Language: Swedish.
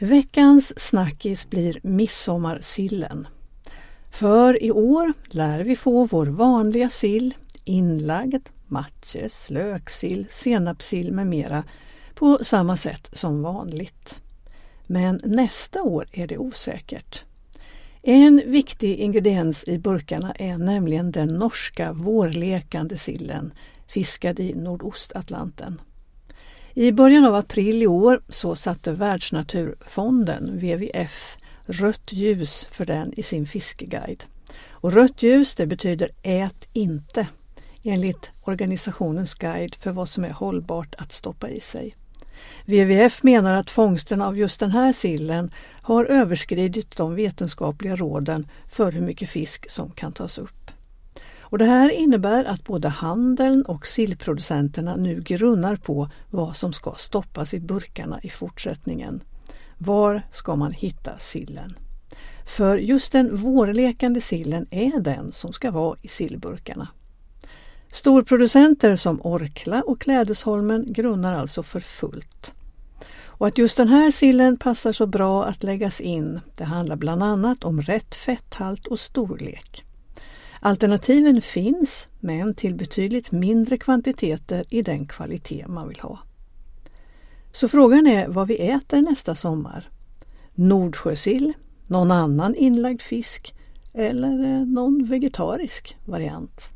Veckans snackis blir midsommarsillen. För i år lär vi få vår vanliga sill, inlagd, matjes, löksill, senapssill med mera på samma sätt som vanligt. Men nästa år är det osäkert. En viktig ingrediens i burkarna är nämligen den norska vårlekande sillen, fiskad i Nordostatlanten. I början av april i år så satte Världsnaturfonden, WWF, rött ljus för den i sin fiskeguide. Och rött ljus det betyder ät inte, enligt organisationens guide för vad som är hållbart att stoppa i sig. WWF menar att fångsten av just den här sillen har överskridit de vetenskapliga råden för hur mycket fisk som kan tas upp. Och det här innebär att både handeln och sillproducenterna nu grunnar på vad som ska stoppas i burkarna i fortsättningen. Var ska man hitta sillen? För just den vårlekande sillen är den som ska vara i sillburkarna. Storproducenter som Orkla och Klädesholmen grunnar alltså för fullt. Och att just den här sillen passar så bra att läggas in, det handlar bland annat om rätt fetthalt och storlek. Alternativen finns, men till betydligt mindre kvantiteter i den kvalitet man vill ha. Så frågan är vad vi äter nästa sommar. Nordsjösill, någon annan inlagd fisk eller någon vegetarisk variant.